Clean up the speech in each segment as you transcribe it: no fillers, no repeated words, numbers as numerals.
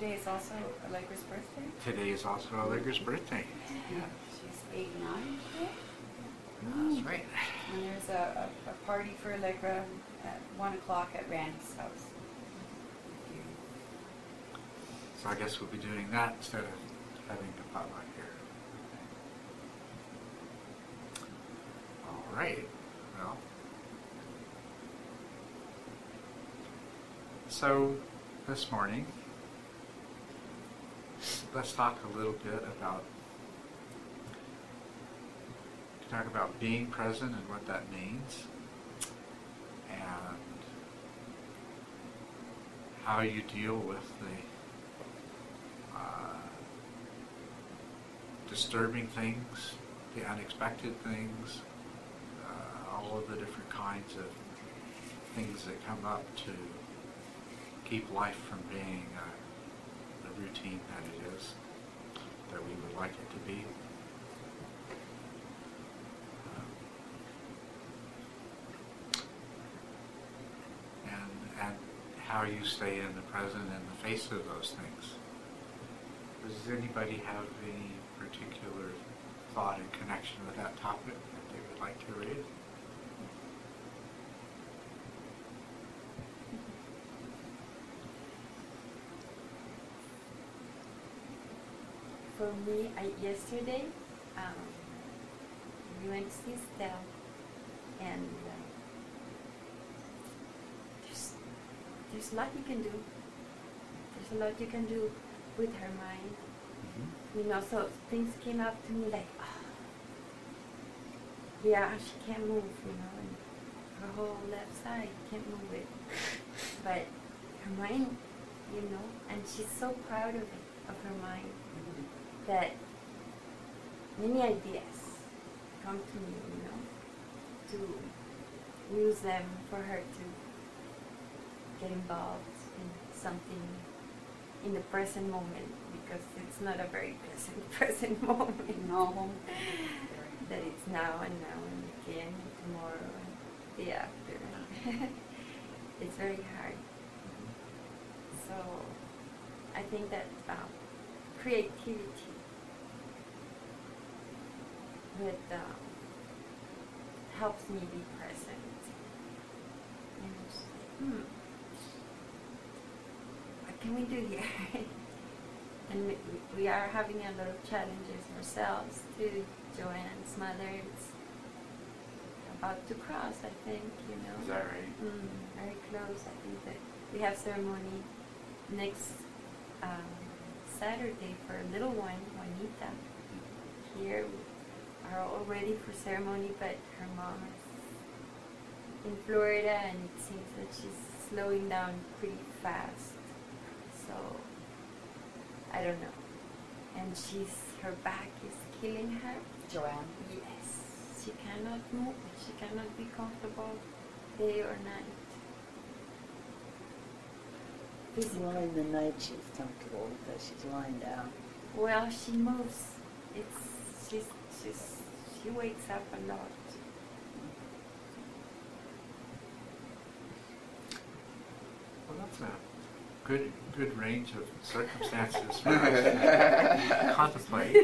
today is also Allegra's birthday? Today is also Allegra's birthday. Yeah. She's 89 today? That's right. And there's a party for Allegra at 1 o'clock at Randy's house. So I guess we'll be doing that instead of having a potluck here. All right. Well, so this morning, let's talk a little bit about being present and what that means, and how you deal with the disturbing things, the unexpected things, all of the different kinds of things that come up to keep life from being the routine that it is, that we would like it to be. And how you stay in the present in the face of those things. Does anybody have any particular thought in connection with that topic that they would like to raise? For me, yesterday, we went to see Stella, and there's a lot you can do. There's a lot you can do with her mind. Mm-hmm. You know, so things came up to me like, oh, yeah, she can't move, you know, and her whole left side can't move it. But her mind, you know, and she's so proud of it, of her mind, that many ideas come to me, you know, to use them for her to get involved in something in the present moment, because it's not a very pleasant present moment. No. That it's now and again and tomorrow and the after. It's very hard. So I think that creativity with helps me be present. And what can we do here? And we are having a lot of challenges ourselves too. Joanne's mother is about to cross, I think, you know. Is that right? Very close. I think that we have ceremony next Saturday for a little one, Juanita. Here we are all ready for ceremony, but her mom is in Florida, and it seems that she's slowing down pretty fast. So I don't know. And her back is killing her. Joanne? Yes. She cannot move. She cannot be comfortable day or night. Well, in the night she's comfortable because she's lying down. Well, she moves. She wakes up a lot. Well, that's a good range of circumstances for us to contemplate.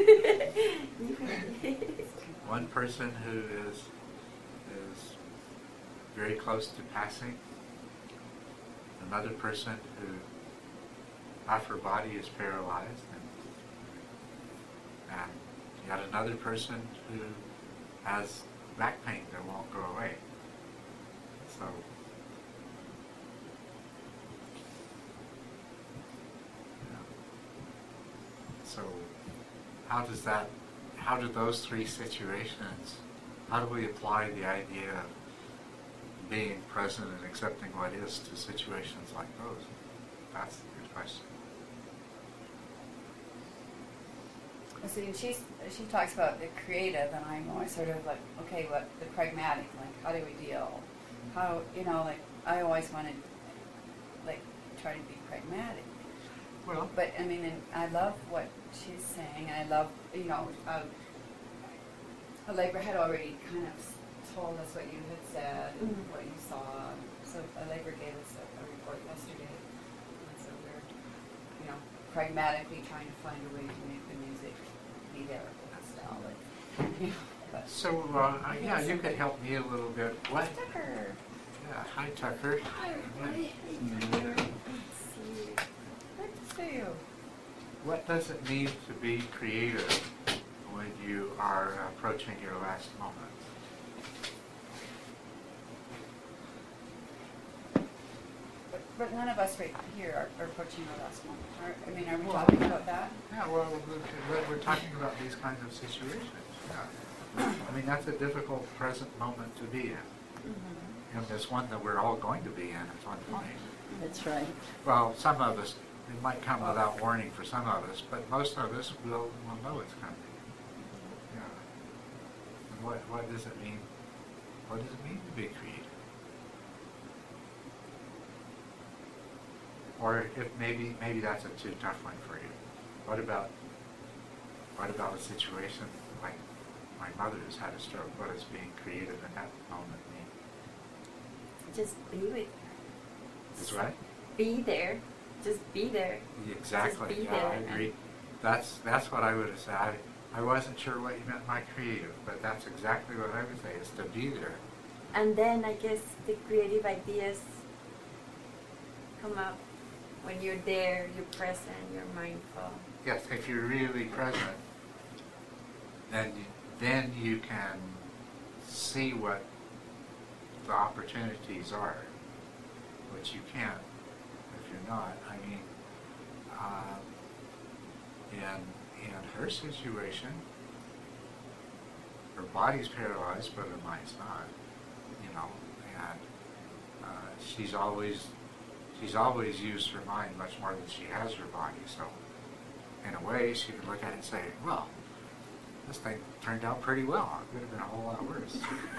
One person who is very close to passing, another person who half her body is paralyzed, and yet another person who has back pain that won't go away. So So how do those three situations, how do we apply the idea of being present and accepting what is to situations like those? That's the good question. See, she talks about the creative, and I'm always sort of like, okay, what the pragmatic, like how do we deal? How, you know, like I always wanted, like, try to be pragmatic. Well, but I mean, and I love what she's saying. I love, you know, Allegra had already kind of told us what you had said and what you saw. So Allegra gave us a report yesterday, and so we're, you know, pragmatically trying to find a way to make the music be there still. Like, you know, but So, yeah, you could help me a little bit. What? Tucker. Yeah, hi, Tucker. Hi, everybody. Let's see. Good to see you. What does it mean to be creative when you are approaching your last moments? But none of us right here are approaching our last moment. I mean, are we talking about that? Yeah, well, we're talking about these kinds of situations. Yeah. I mean, that's a difficult present moment to be in. Mm-hmm. And it's one that we're all going to be in at one point. That's right. Well, some of us, it might come without warning for some of us, but most of us will know it's coming. Yeah. And what does it mean? What does it mean to be creative? Or if maybe that's a too tough one for you. What about a situation like my mother has had a stroke? What does being creative in that moment mean? Just be with her. Is right? Be there. Just be there. Exactly. Just be Yeah, there I agree. That's what I would have said. I wasn't sure what you meant by creative, but that's exactly what I would say, is to be there. And then I guess the creative ideas come up when you're there, you're present, you're mindful. Yes, if you're really present, then you can see what the opportunities are, which you can't if you're not. I mean, in her situation, her body's paralyzed, but her mind's not. You know, and she's always used her mind much more than she has her body. So, in a way, she could look at it and say, "Well, this thing turned out pretty well. It could have been a whole lot worse."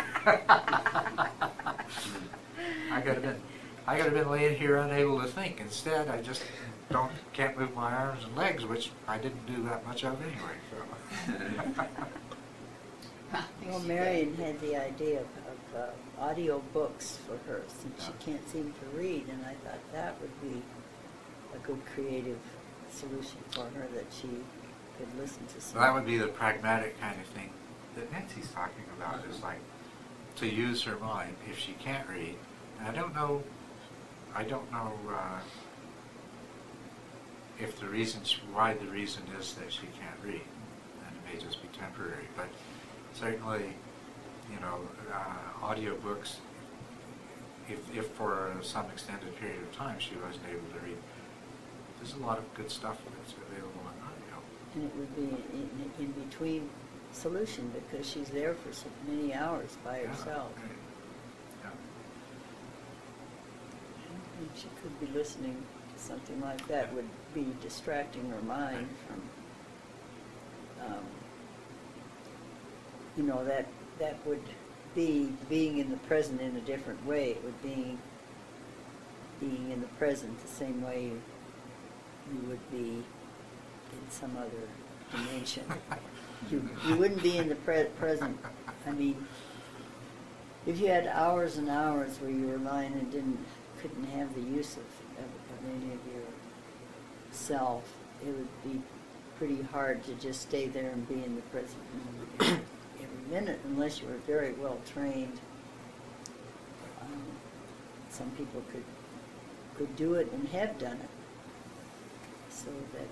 I could have been laying here unable to think. Instead, I just can't move my arms and legs, which I didn't do that much of anyway. So. Well, Marion had the idea of audio books for her since she can't seem to read, and I thought that would be a good creative solution for her, that she could listen to So something. that would be the pragmatic kind of thing that Nancy's talking about, is like to use her mind if she can't read. And I don't know if why the reason is that she can't read, and it may just be temporary, but certainly, you know, audiobooks, if for some extended period of time she wasn't able to read, there's a lot of good stuff that's available on audio. And it would be in between solution, because she's there for so many hours by herself. Right. Yeah. And she could be listening to something like that, would be distracting her mind from, you know, that would be being in the present in a different way. It would be being in the present the same way you would be in some other dimension. You wouldn't be in the present. I mean, if you had hours and hours where you were lying and couldn't have the use of any of your self, it would be pretty hard to just stay there and be in the present moment every minute, unless you were very well trained. Some people could do it and have done it. So that,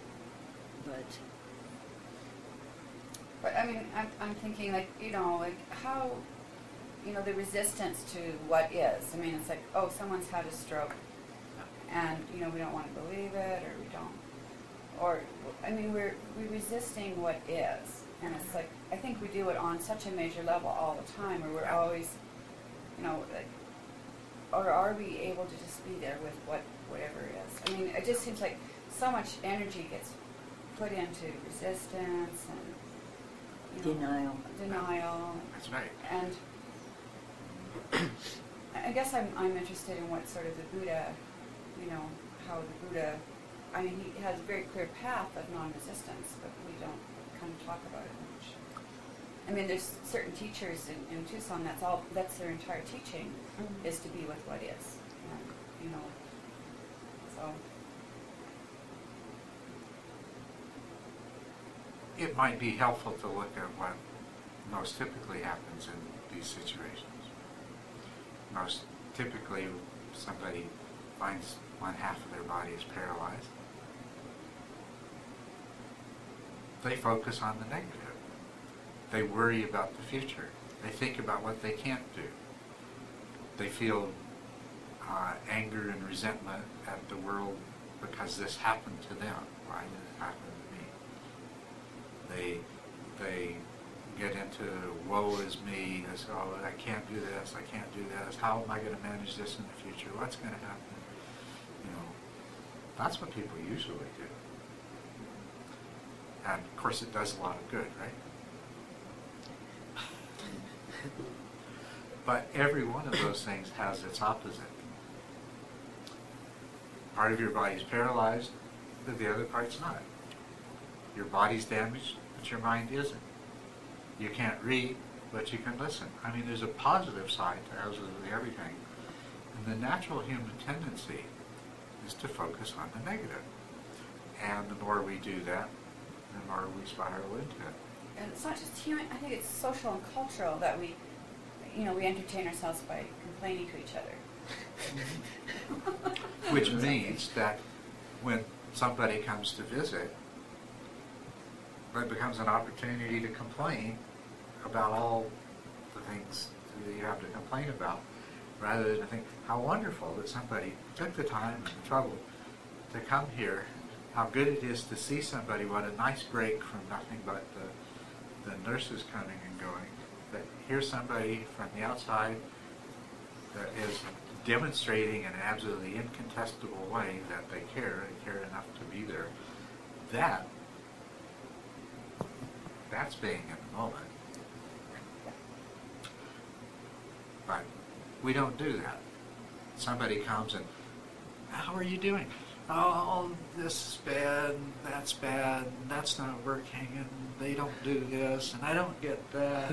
But I mean, I'm thinking, like, you know, like how, you know, the resistance to what is. I mean, it's like, oh, someone's had a stroke, and you know, we don't want to believe it, or we don't, or I mean, we're resisting what is, and it's like, I think we do it on such a major level all the time, where we're always, you know, like, or are we able to just be there with whatever is? I mean, it just seems like so much energy gets put into resistance and, you know, denial. That's right. And I guess I'm interested in what sort of the Buddha, you know, how the Buddha, I mean, he has a very clear path of non-resistance, but we don't kind of talk about it much. I mean, there's certain teachers in Tucson, that's their entire teaching, is to be with what is, and, you know, so. it might be helpful to look at what most typically happens in these situations. Most typically, somebody finds one half of their body is paralyzed. They focus on the negative. They worry about the future. They think about what they can't do. They feel anger and resentment at the world because this happened to them. Why did it happen to me? They get into woe is me. They say, oh, I can't do this. I can't do this. How am I going to manage this in the future? What's going to happen? You know, that's what people usually do. And of course, it does a lot of good, right? But every one of those things has its opposite. Part of your body's paralyzed, but the other part's not. Your body's damaged, but your mind isn't. You can't read, but you can listen. I mean, there's a positive side to absolutely everything. And the natural human tendency is to focus on the negative. And the more we do that, the more we spiral into it. And it's not just human, I think it's social and cultural that we entertain ourselves by complaining to each other. Which means that when somebody comes to visit, it becomes an opportunity to complain about all the things that you have to complain about, rather than to think how wonderful that somebody took the time and the trouble to come here, how good it is to see somebody, what a nice break from nothing but the nurses coming and going, that here's somebody from the outside that is demonstrating in an absolutely incontestable way that they care enough to be there. That's being in the moment. But we don't do that. Somebody comes and, how are you doing? Oh, this is bad, and that's not working, and they don't do this, and I don't get that.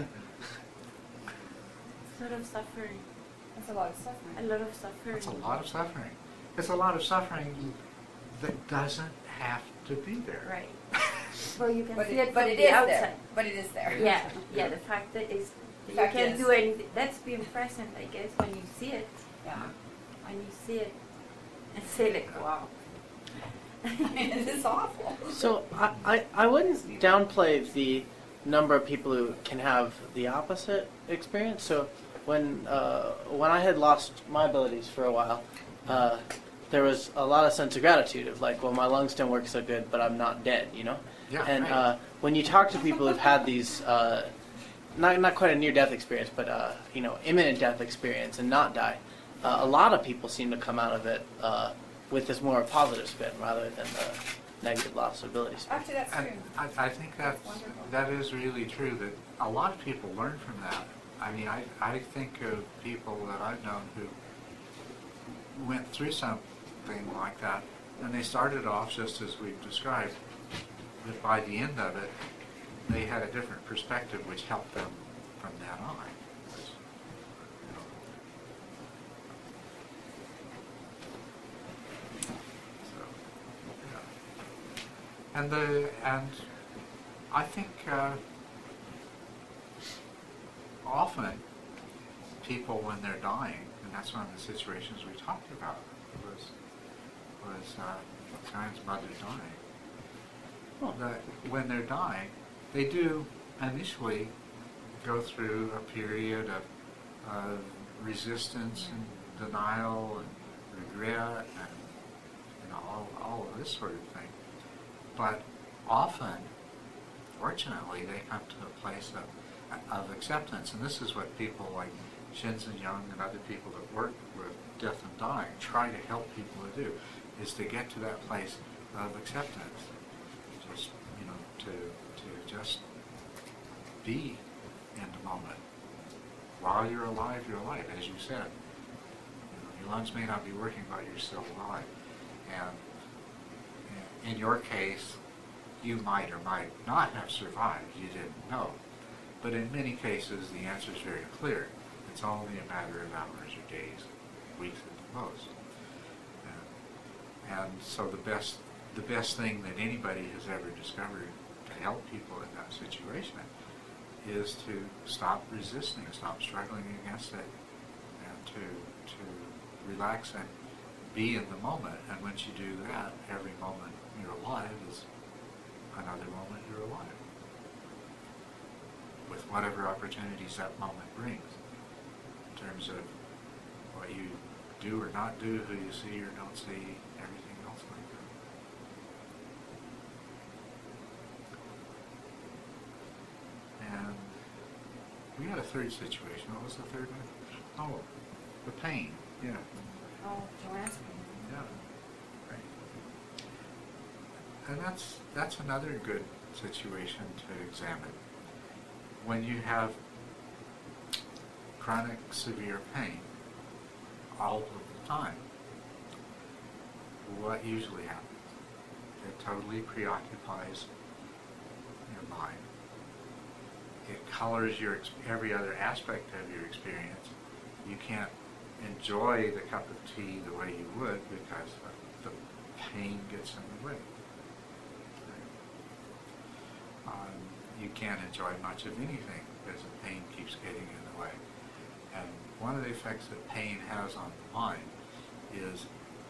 Sort of suffering. That's a lot of suffering. A lot of suffering. It's a lot of suffering. It's a lot of suffering that doesn't have to be there. Right. Well, you can see it but from it the is outside. there. But it is there. Yeah. The fact that is The you fact can't is- do anything. That's being present, I guess, when you see it. Yeah. When you see it, and say like, wow. It is awful. So I wouldn't downplay the number of people who can have the opposite experience. So when I had lost my abilities for a while, there was a lot of sense of gratitude of like, well, my lungs don't work so good, but I'm not dead, you know? Yeah, And right. when you talk to people who've had these, not quite a near-death experience, but imminent death experience and not die, a lot of people seem to come out of it with this more positive spin rather than the negative loss of ability spin. Actually, that's And true. I think Wonderful. that is really true, that a lot of people learn from that. I mean, I think of people that I've known who went through something like that, and they started off just as we've described, but by the end of it, they had a different perspective which helped them from that on. And I think often people, when they're dying, and that's one of the situations we talked about, was Diane's mother dying. That when they're dying, they do initially go through a period of resistance and denial and regret and all of this sort of thing. But often, fortunately, they come to a place of acceptance. And this is what people like Shinzen Young and other people that work with death and dying try to help people to do, is to get to that place of acceptance. Just, to just be in the moment. While you're alive, as you said. Your lungs may not be working, but you're still alive. And in your case, you might or might not have survived. You didn't know. But in many cases, the answer is very clear. It's only a matter of hours or days, weeks at the most. And so the best thing that anybody has ever discovered to help people in that situation is to stop resisting, stop struggling against it, and to relax and be in the moment. And once you do that, every moment you're alive is another moment you're alive, with whatever opportunities that moment brings, in terms of what you do or not do, who you see or don't see, everything else like that. And we had a third situation. What was the third one? Oh, the pain. Yeah. Oh, Joanne's pain. Yeah. Right. And that's another good situation to examine. When you have chronic severe pain all of the time, what usually happens? It totally preoccupies your mind. It colors every other aspect of your experience. You can't enjoy the cup of tea the way you would because the pain gets in the way. You can't enjoy much of anything because the pain keeps getting in the way. And one of the effects that pain has on the mind is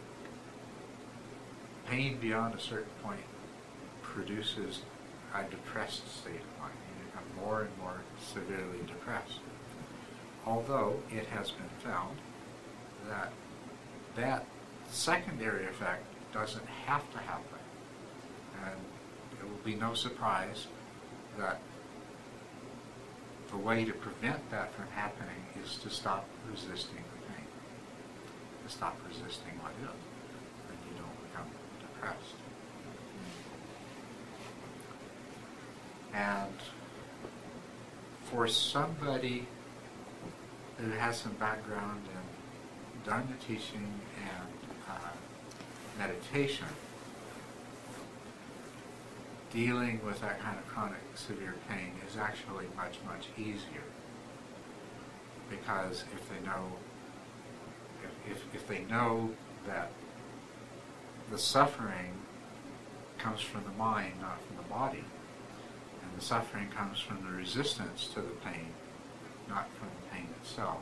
pain beyond a certain point produces a depressed state of mind. You become more and more severely depressed. Although it has been found that that secondary effect doesn't have to happen. And it will be no surprise that the way to prevent that from happening is to stop resisting the pain, to stop resisting what is, and you don't become depressed. And for somebody who has some background in Dharma teaching and meditation, dealing with that kind of chronic severe pain is actually much, much easier, because if they know that the suffering comes from the mind, not from the body, and the suffering comes from the resistance to the pain, not from the pain itself,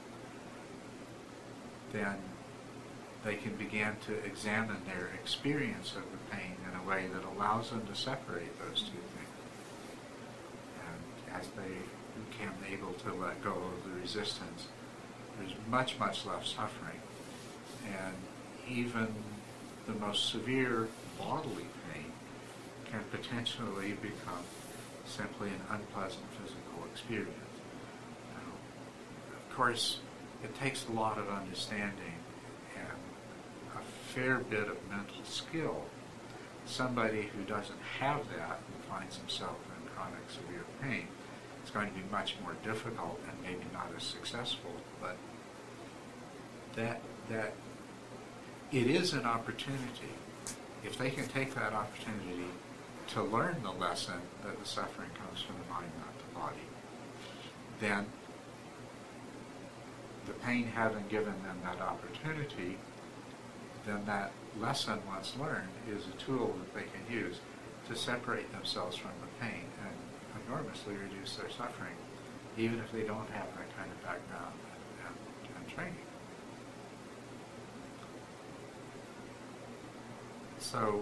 then they can begin to examine their experience of the pain in a way that allows them to separate those two things. And as they become able to let go of the resistance, there's much, much less suffering. And even the most severe bodily pain can potentially become simply an unpleasant physical experience. Now, of course, it takes a lot of understanding and a fair bit of mental skill. Somebody who doesn't have that and finds himself in chronic severe pain, it's going to be much more difficult and maybe not as successful, but that it is an opportunity. If they can take that opportunity to learn the lesson that the suffering comes from the mind, not the body, then the pain having given them that opportunity, then that lesson once learned is a tool that they can use to separate themselves from the pain and enormously reduce their suffering, even if they don't have that kind of background and training. So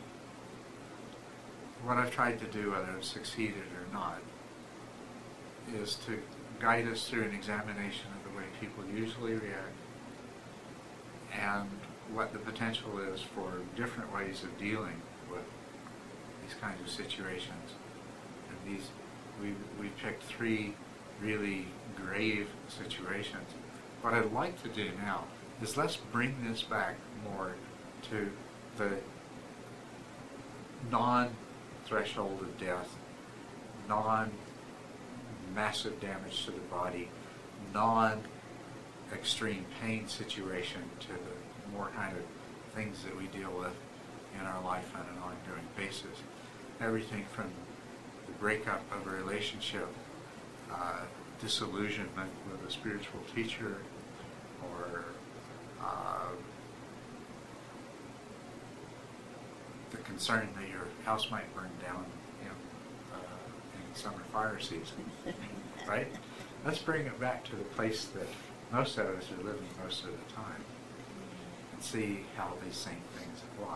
what I've tried to do, whether I've succeeded or not, is to guide us through an examination of the way people usually react and what the potential is for different ways of dealing with these kinds of situations. And we picked 3 really grave situations. What I'd like to do now is let's bring this back more to the non-threshold of death, non-massive damage to the body, non-extreme pain situation, to the more kind of things that we deal with in our life on an ongoing basis. Everything from the breakup of a relationship, disillusionment with a spiritual teacher, or the concern that your house might burn down, summer fire season, right? Let's bring it back to the place that most of us are living most of the time and see how these same things apply.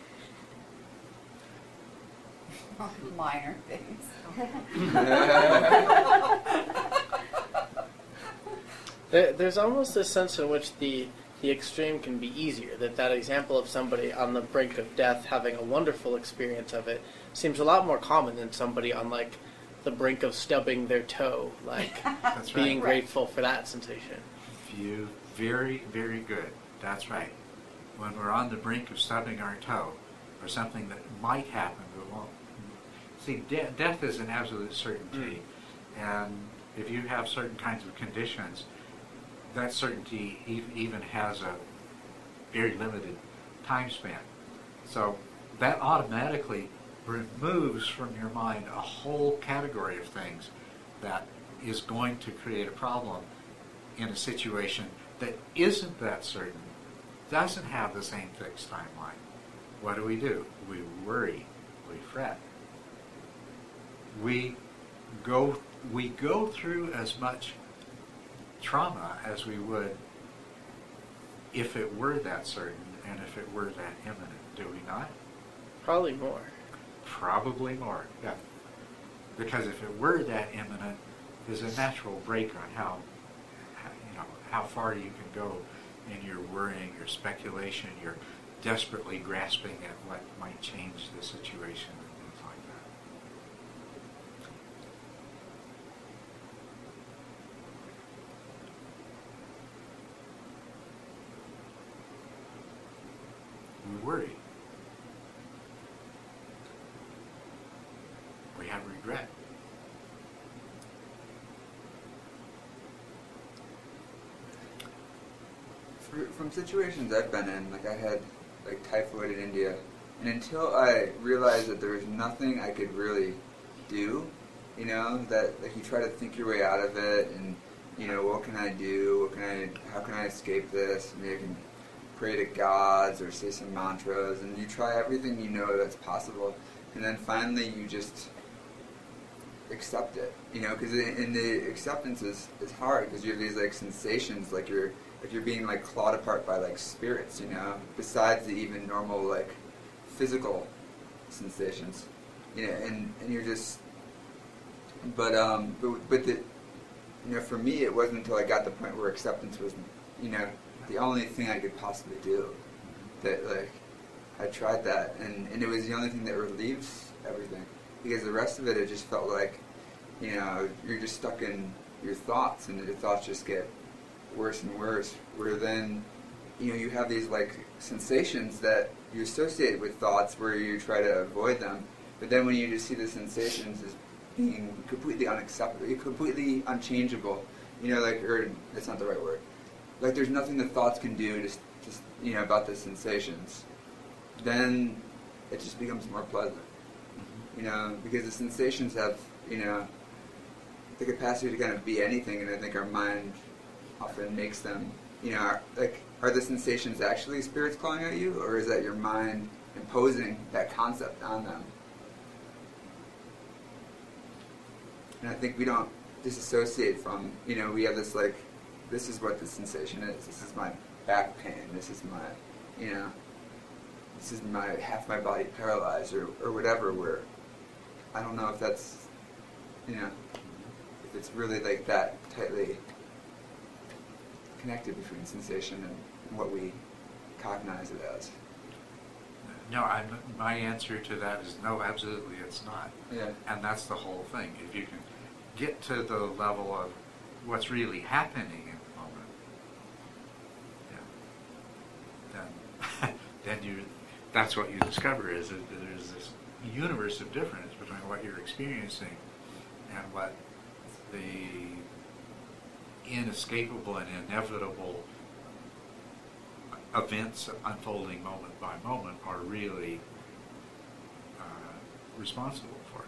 Minor things. There's almost a sense in which the extreme can be easier. That example of somebody on the brink of death having a wonderful experience of it seems a lot more common than somebody on like the brink of stubbing their toe, like That's right. being grateful for that sensation. Very, very good. That's right. When we're on the brink of stubbing our toe, or something that might happen but won't. See, death is an absolute certainty, and if you have certain kinds of conditions, that certainty even has a very limited time span. So that automatically removes from your mind a whole category of things that is going to create a problem in a situation that isn't that certain, doesn't have the same fixed timeline. What do? We worry, we fret. We go through as much trauma as we would if it were that certain and if it were that imminent, do we not? Probably more. Probably more, yeah. Because if it were that imminent, there's a natural break on how far you can go in your worrying, your speculation, your desperately grasping at what might change the situation and things like that. We worry. We have regret. From situations I've been in, like I had like typhoid in India, and until I realized that there was nothing I could really do, that like you try to think your way out of it, and what can I do? How can I escape this? Maybe I can pray to gods or say some mantras, and you try everything that's possible, and then finally you just accept it, because in the acceptance is hard, because you have these like sensations, like you're being like clawed apart by like spirits, besides the even normal like physical sensations, and you're just, but the, for me it wasn't until I got to the point where acceptance was, the only thing I could possibly do, that like I tried that, and it was the only thing that relieves everything, because the rest of it just felt like, you're just stuck in your thoughts, and your thoughts just get worse and worse, where then, you have these like sensations that you associate with thoughts where you try to avoid them, but then when you just see the sensations as being completely unacceptable, completely unchangeable, or that's not the right word, like there's nothing the thoughts can do just about the sensations, then it just becomes more pleasant, because the sensations have, the capacity to kind of be anything, and I think our mind often makes them, are the sensations actually spirits calling at you, or is that your mind imposing that concept on them? And I think we don't disassociate from, we have this like, this is what the sensation is. This is my back pain. This is my, this is my half my body paralyzed, or whatever. Where I don't know if that's, if it's really like that tightly connected between sensation and what we cognize it as. No, my answer to that is no, absolutely it's not. Yeah. And that's the whole thing. If you can get to the level of what's really happening in the moment, then that's what you discover, is that there's this universe of difference between what you're experiencing and what the inescapable and inevitable events unfolding moment by moment are really responsible for.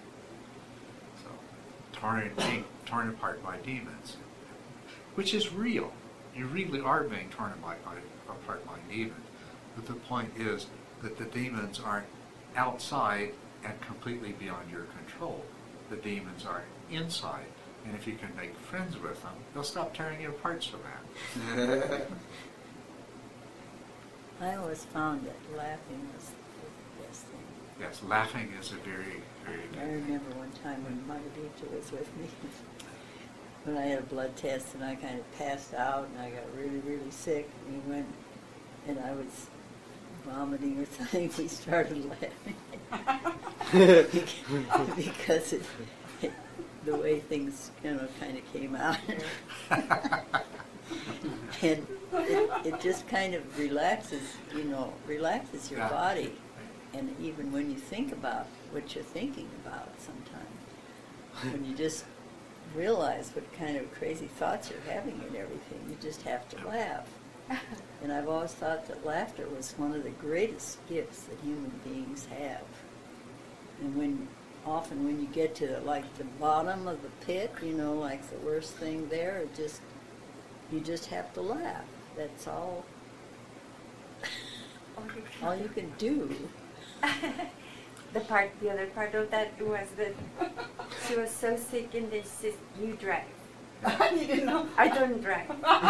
So, being torn apart by demons, which is real. You really are being torn apart by demons. But the point is that the demons aren't outside and completely beyond your control. the demons are inside. And if you can make friends with them, they'll stop tearing you apart so bad. I always found that laughing was the best thing. Yes, laughing is a very, very good I thing. remember one time when Margarita was with me, when I had a blood test and I kind of passed out and I got really, really sick. And we went, and I was vomiting or something. We started laughing because the way things, kind of came out. And it just kind of relaxes your Yeah. body. And even when you think about what you're thinking about sometimes, when you just realize what kind of crazy thoughts you're having and everything, you just have to laugh. And I've always thought that laughter was one of the greatest gifts that human beings have. And often when you get to the bottom of the pit, like the worst thing there, you just have to laugh. That's all you can do. The other part of that was that she was so sick and they said, "You drive." You didn't know? I don't drive.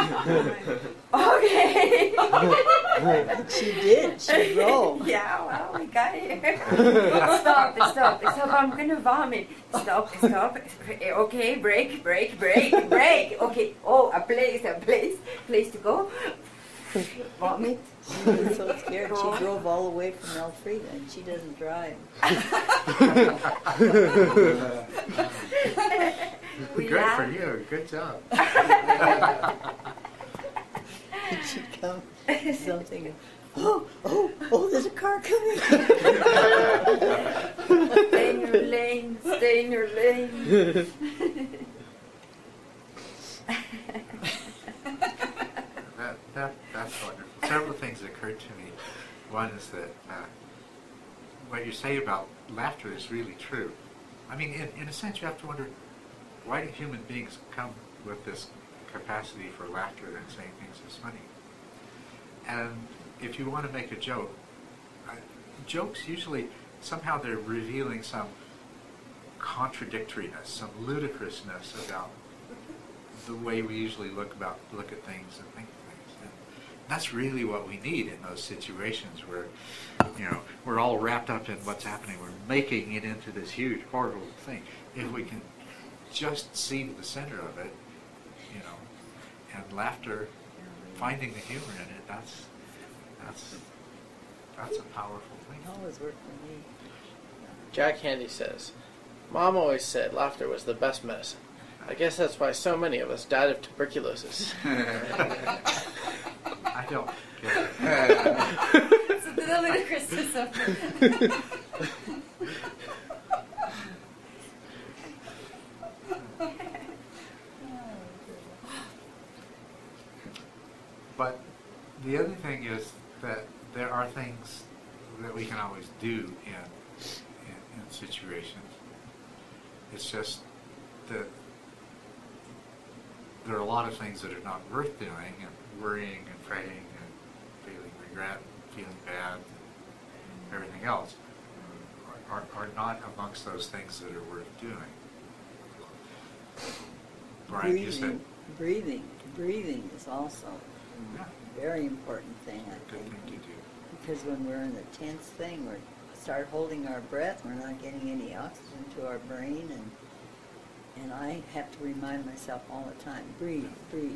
Okay. She did. She drove. Yeah, well, we got here. Stop. I'm going to vomit. Stop. Okay, break. Okay. Oh, a place to go. Vomit. She was so scared. She drove all the way from Elfrida, and she doesn't drive. We Good laughed. for you. Good job. She'd come something. Oh! There's a car coming. Stay in your lane. That's wonderful. Several things occurred to me. One is that what you say about laughter is really true. I mean, in a sense, you have to wonder, why do human beings come with this capacity for laughter and saying things as funny? And if you want to make a joke, jokes usually, somehow they're revealing some contradictoriness, some ludicrousness about the way we usually look at things and think of things. And that's really what we need in those situations where, we're all wrapped up in what's happening. We're making it into this huge, horrible thing. If we can just see the center of it, and laughter, finding the humor in it, that's a powerful thing. It always worked for me. Jack Handy says, "Mom always said laughter was the best medicine. I guess that's why so many of us died of tuberculosis." I don't get it. It's the ludicrousness. But the other thing is that there are things that we can always do in situations. It's just that there are a lot of things that are not worth doing, and worrying and praying and feeling regret, and feeling bad, and everything else are not amongst those things that are worth doing. Brian, you said Breathing is also yeah, a very important thing, I good think. thing to do. Because when we're in the tense thing, we start holding our breath, we're not getting any oxygen to our brain, and I have to remind myself all the time, breathe.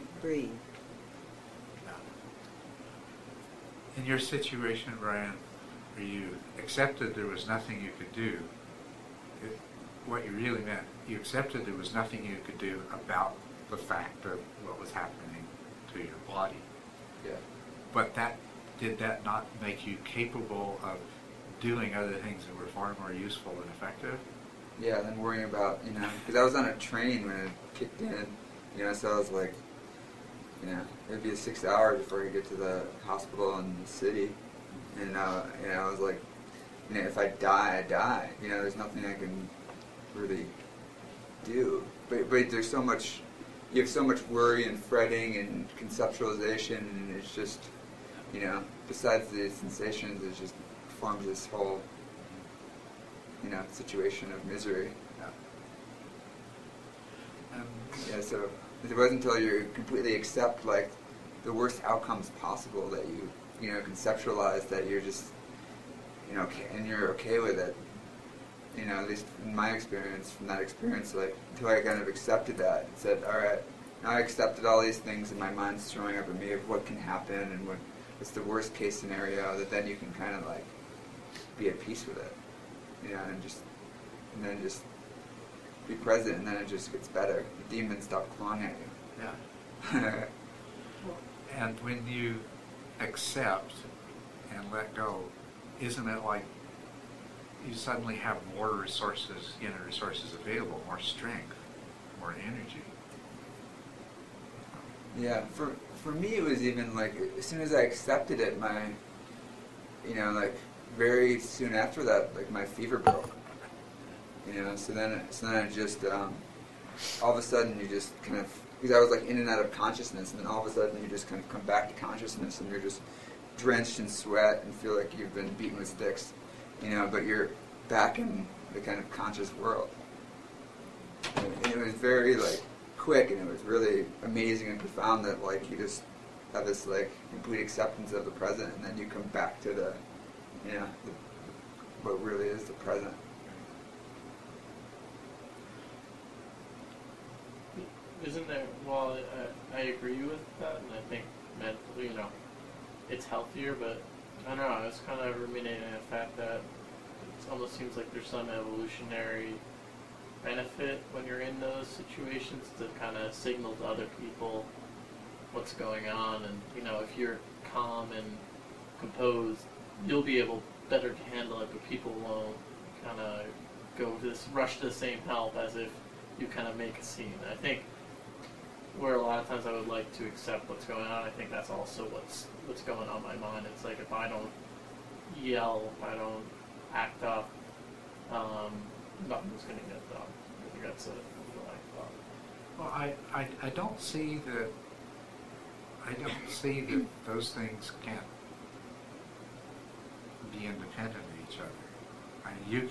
Yeah. In your situation, Brian, where you accepted there was nothing you could do, what you really meant, you accepted there was nothing you could do about the fact of what was happening to your body. Yeah. But did that not make you capable of doing other things that were far more useful and effective? Yeah, then worrying about, because I was on a train when it kicked in, so I was like, it'd be 6 hours before I get to the hospital in the city. And, I was like, if I die, I die. There's nothing I can really do. But there's so much, you have so much worry and fretting and conceptualization, and it's just, besides the sensations, it just forms this whole, situation of misery. Yeah. Yeah, so it wasn't until you completely accept like the worst outcomes possible that you know, conceptualize that you're just, you know, okay, and you're okay with it. You know, at least in my experience, from that experience, like, until I kind of accepted that and said, all right, now I accepted all these things in my mind's throwing up at me of what can happen and what's the worst case scenario, that then you can kind of like be at peace with it. You know, and then just be present, and then it just gets better. The demons stop clawing at you. Yeah. And when you accept and let go, isn't it like you suddenly have more resources, resources available, more strength, more energy? Yeah, for me it was even like, as soon as I accepted it, like very soon after that, like my fever broke. You know, so then I just, all of a sudden you just kind of, because I was like in and out of consciousness, and then all of a sudden you just kind of come back to consciousness, and you're just drenched in sweat and feel like you've been beaten with sticks, you know, but you're back in the kind of conscious world. And it was very like quick, and it was really amazing and profound that like you just have this like complete acceptance of the present, and then you come back to the, you know, what really is the present. Isn't there? Well, I agree with that, and I think mentally, you know, it's healthier. But I don't know. I was kind of ruminating on the fact that it almost seems like there's some evolutionary benefit when you're in those situations to kind of signal to other people what's going on, and you know, if you're calm and composed, you'll be able better to handle it. But people won't kind of rush to the same help as if you kind of make a scene. I think where a lot of times I would like to accept what's going on, I think that's also what's going on in my mind. It's like if I don't yell, if I don't act up, nothing's going to get done. I think that's what I thought. Well, I don't see that those things can't be independent of each other. I mean,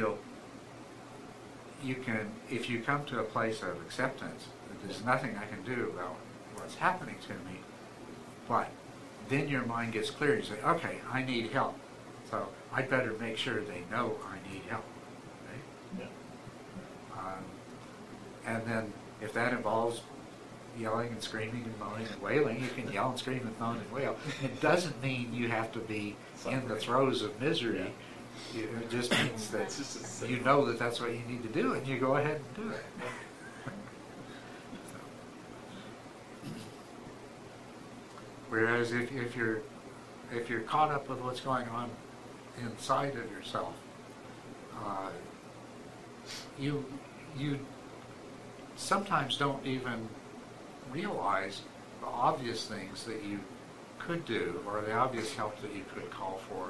if you come to a place of acceptance, that there's nothing I can do about what's happening to me, but then your mind gets clear. You say, okay, I need help, so I'd better make sure they know I need help. Right? Yeah. And then if that involves yelling and screaming and moaning and wailing, you can yell and scream and moan and wail. It doesn't mean you have to be in the throes of misery. Yeah. It just means that you know that that's what you need to do, and you go ahead and do it. Whereas if you're caught up with what's going on inside of yourself, you sometimes don't even realize the obvious things that you could do, or the obvious help that you could call for.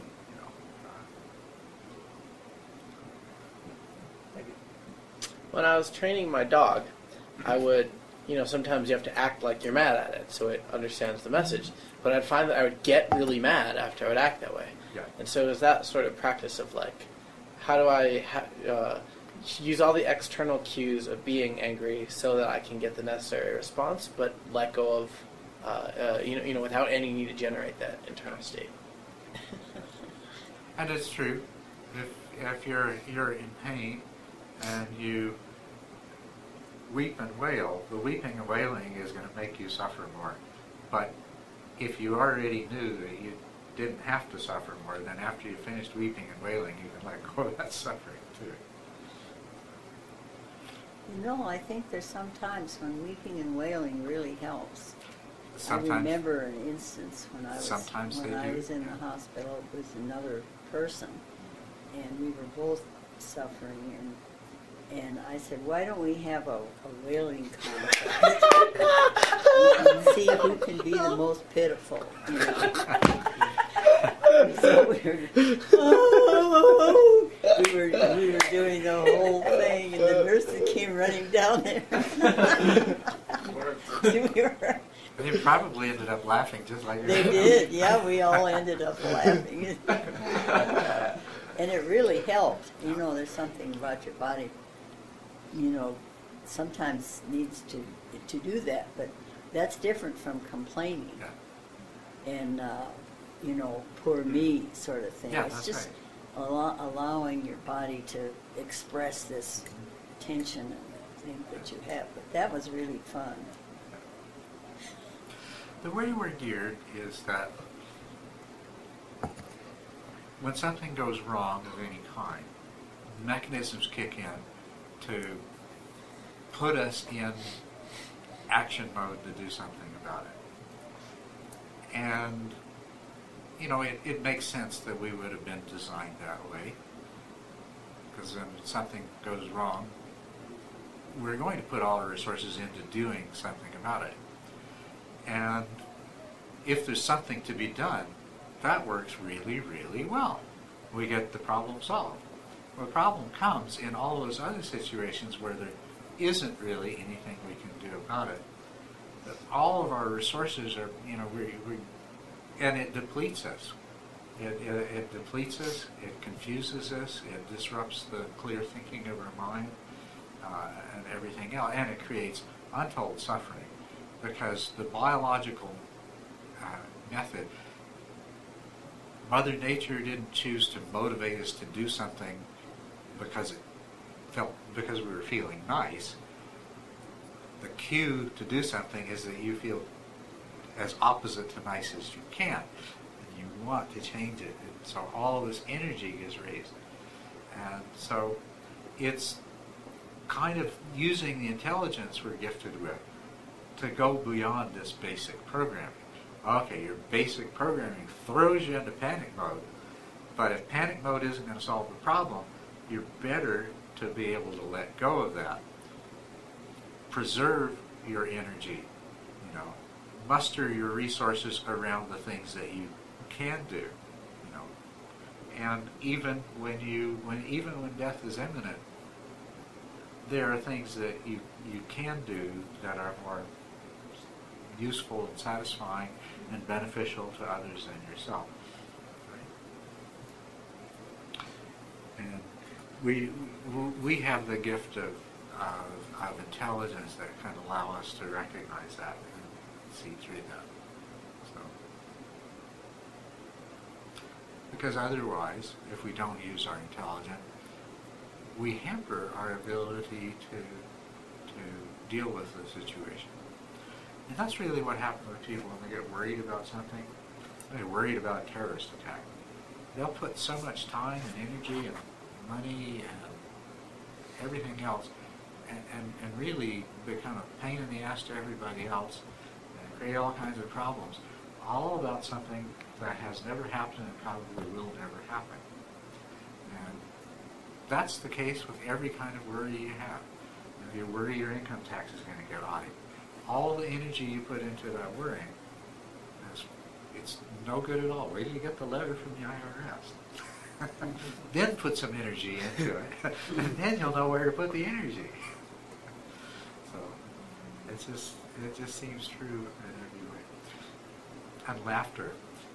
When I was training my dog, I would, sometimes you have to act like you're mad at it so it understands the message. But I'd find that I would get really mad after I would act that way. Yeah. And so it was that sort of practice of like, how do I use all the external cues of being angry so that I can get the necessary response, but let go of, without any need to generate that internal state. And it's true. If you're in pain and you weep and wail, the weeping and wailing is going to make you suffer more. But if you already knew that you didn't have to suffer more, then after you finished weeping and wailing, you can let go of that suffering too. I think there's some times when weeping and wailing really helps. Sometimes, I remember an instance when I was in the hospital. It was another person, and we were both suffering, and I said, why don't we have a wailing contest and see who can be the most pitiful, So we were doing the whole thing, and the nurses came running down there. They probably ended up laughing just like they did. Yeah, we all ended up laughing. And it really helped. There's something about your body, sometimes needs to do that, but that's different from complaining Yeah. and poor me sort of thing. Yeah, It's that's just right. allowing your body to express this tension and thing that you have. But that was really fun. The way we're geared is that when something goes wrong of any kind, mechanisms kick in to put us in action mode to do something about it. And, it makes sense that we would have been designed that way, because when something goes wrong, we're going to put all our resources into doing something about it. And if there's something to be done, that works really, really well. We get the problem solved. Well, the problem comes in all those other situations where there isn't really anything we can do about it. All of our resources are, and it depletes us. It depletes us, it confuses us, it disrupts the clear thinking of our mind and everything else, and it creates untold suffering, because the biological method, Mother Nature didn't choose to motivate us to do something because we were feeling nice. The cue to do something is that you feel as opposite to nice as you can, and you want to change it, and so all this energy is raised. And so it's kind of using the intelligence we're gifted with to go beyond this basic programming. Okay, your basic programming throws you into panic mode, but if panic mode isn't going to solve the problem, you're better to be able to let go of that. Preserve your energy, muster your resources around the things that you can do, and even when death is imminent, there are things that you can do that are more useful and satisfying and beneficial to others than yourself. Right? And we have the gift of intelligence that can allow us to recognize that and see through that. So, because otherwise, if we don't use our intelligence, we hamper our ability to deal with the situation. And that's really what happens with people when they get worried about something. They're worried about a terrorist attack. They'll put so much time and energy and money and everything else and really become a pain in the ass to everybody else and create all kinds of problems, all about something that has never happened and probably will never happen. And that's the case with every kind of worry you have. If you worry your income tax is going to get audited, all the energy you put into that worrying, it's no good at all. Wait till you get the letter from the IRS. Then put some energy into it, and then you'll know where to put the energy. So it just seems true in every way. And laughter,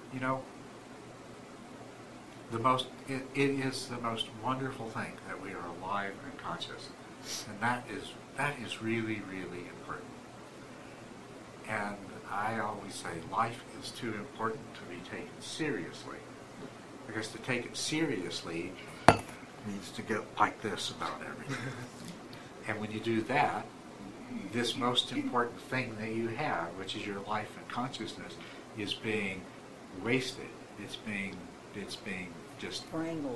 it is the most wonderful thing that we are alive and conscious, and that is really, really important. And I always say life is too important to be taken seriously, because to take it seriously means to get like this about everything. And when you do that, this most important thing that you have, which is your life and consciousness, is being wasted. It's being just Wrangled.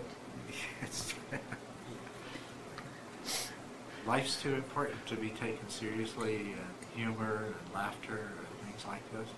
Life's too important to be taken seriously, and humor and laughter and things like this.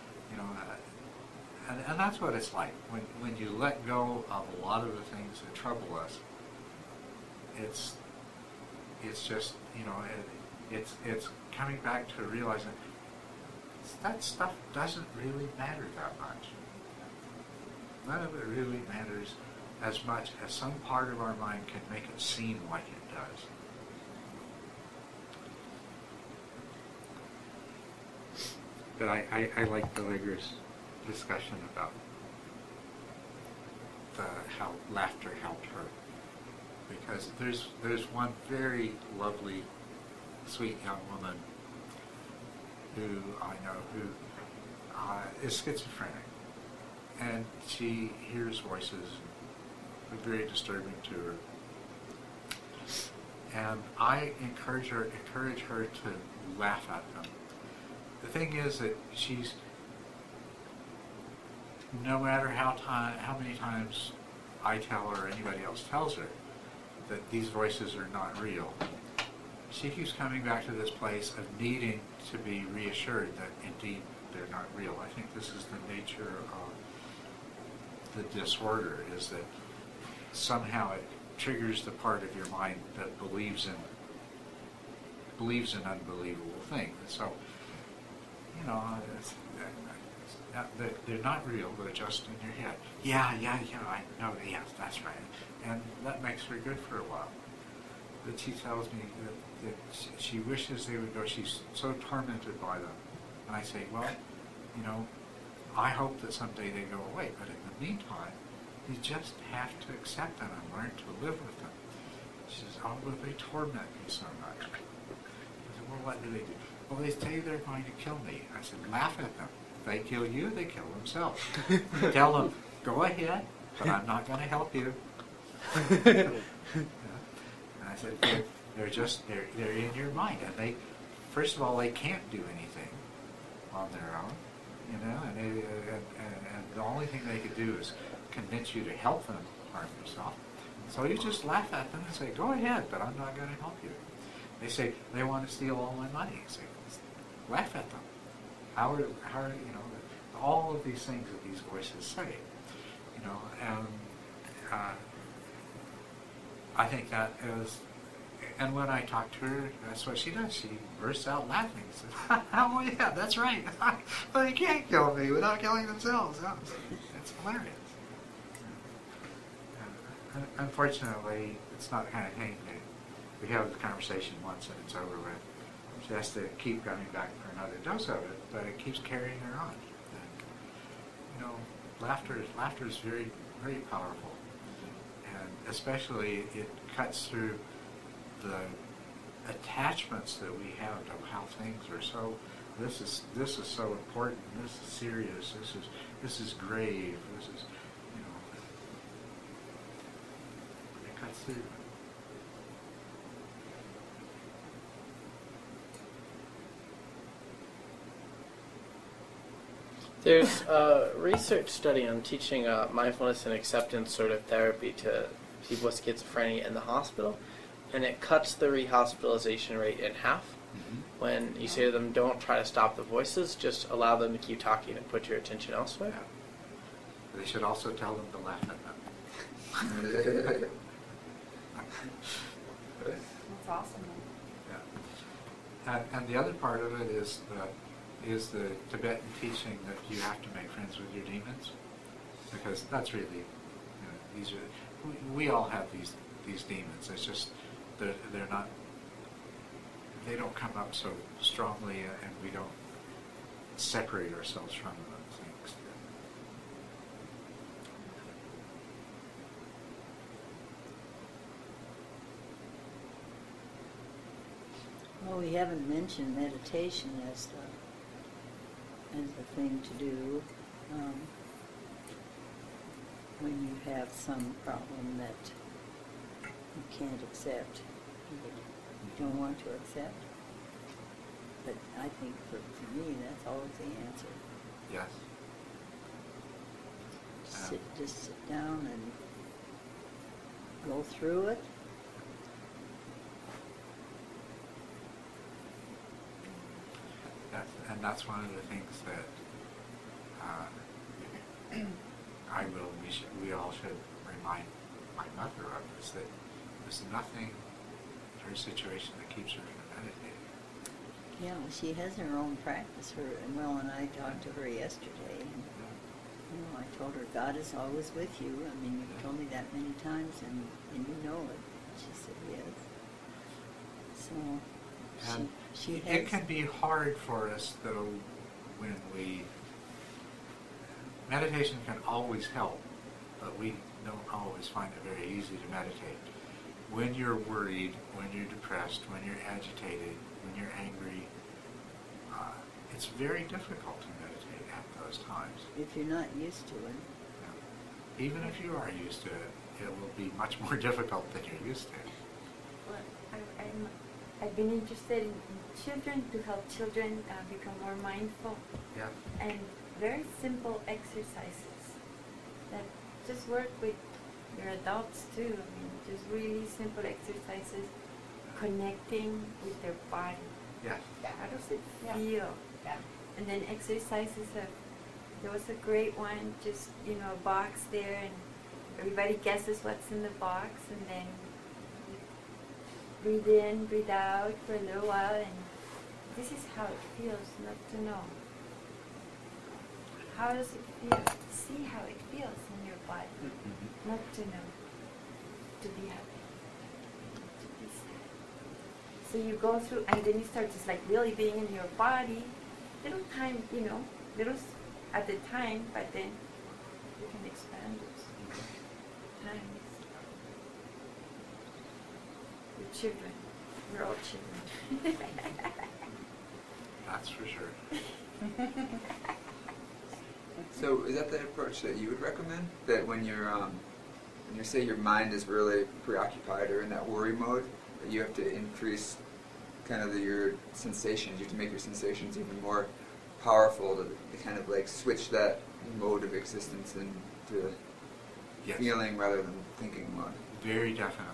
And that's what it's like when you let go of a lot of the things that trouble us. It's just it's coming back to realizing that stuff doesn't really matter that much. None of it really matters as much as some part of our mind can make it seem like it does. But I like Allegra's discussion about how laughter helped her, because there's one very lovely sweet young woman who I know who is schizophrenic, and she hears voices that are very disturbing to her. And I encourage her to laugh at them. The thing is that she's, no matter how many times I tell her or anybody else tells her that these voices are not real, she keeps coming back to this place of needing to be reassured that indeed they're not real. I think this is the nature of the disorder, is that somehow it triggers the part of your mind that believes in unbelievable things. So, you know, they're not real, they're just in your head. Yeah, I know, yes, that's right. And that makes her good for a while. But she tells me that she wishes they would go. She's so tormented by them. And I say, well, you know, I hope that someday they go away. But in the meantime, you just have to accept them and learn to live with them. She says, oh, but they torment me so much. I said, well, what do they do? Well, they say they're going to kill me. I said, laugh at them. If they kill you, they kill themselves. Tell them, go ahead, but I'm not going to help you. And I said, they're in your mind. And they, first of all, they can't do anything on their own, you know, and the only thing they could do is convince you to help them harm yourself. So you just laugh at them and say, go ahead, but I'm not going to help you. They say, they want to steal all my money. I say, laugh at them. How are, you know, all of these things that these voices say, you know, and I think that is, and when I talk to her, that's what she does. She bursts out laughing. She says, oh yeah, that's right. Well, they can't kill me without killing themselves. It's hilarious. Unfortunately, it's not the kind of thing that we have the conversation once and it's over with. She has to keep coming back for another dose of it, but it keeps carrying her on. And, you know, laughter is very, very powerful, and especially it cuts through the attachments that we have to how things are so. This is so important. This is serious. This is grave. This is, you know, it cuts through. There's a research study on teaching mindfulness and acceptance sort of therapy to people with schizophrenia in the hospital, and it cuts the rehospitalization rate in half. Mm-hmm. When you say to them, don't try to stop the voices, just allow them to keep talking and put your attention elsewhere. Yeah. They should also tell them to laugh at them. That's awesome. Yeah. And the other part of it is the Tibetan teaching that you have to make friends with your demons, because that's really, you know, these are, we all have these demons. It's just they're not, they don't come up so strongly, and we don't separate ourselves from them. Things. Well, we haven't mentioned meditation as the thing to do when you have some problem that you can't accept, you don't want to accept. But I think for me, that's always the answer. Yes. Just sit down and go through it. And that's one of the things that we all should remind my mother of, is that there's nothing in her situation that keeps her from meditating. Yeah, well, she has her own practice. Well, and I talked to her yesterday, and you know, I told her God is always with you. I mean, you've told me that many times, and you know it. She said yes. So And she has. it can be hard for us, though, when meditation can always help, but we don't always find it very easy to meditate. when you're worried, when you're depressed, when you're agitated, when you're angry, it's very difficult to meditate at those times. If you're not used to it. Even if you are used to it, it will be much more difficult than you're used to. Well, I've been interested in children to help children become more mindful, Yeah. and very simple exercises that just work with your adults too. I mean, just really simple exercises, connecting with their body. Yes. How does it Yeah. feel? Yeah. And then exercises of, there was a great one, just, a box there, and everybody guesses what's in the box, and then breathe in, breathe out for a little while, and this is how it feels not to know. How does it feel? See how it feels in your body, not to know, to be happy, to be sad. So you go through, and then you start just like really being in your body, little time, little at the time, but then you can expand it. Times. Your children, we're all children. That's for sure. So is that the approach that you would recommend? That when you say your mind is really preoccupied or in that worry mode, that you have to increase kind of your sensations. You have to make your sensations even more powerful to kind of like switch that mode of existence into Yes. feeling rather than thinking mode. Very definitely.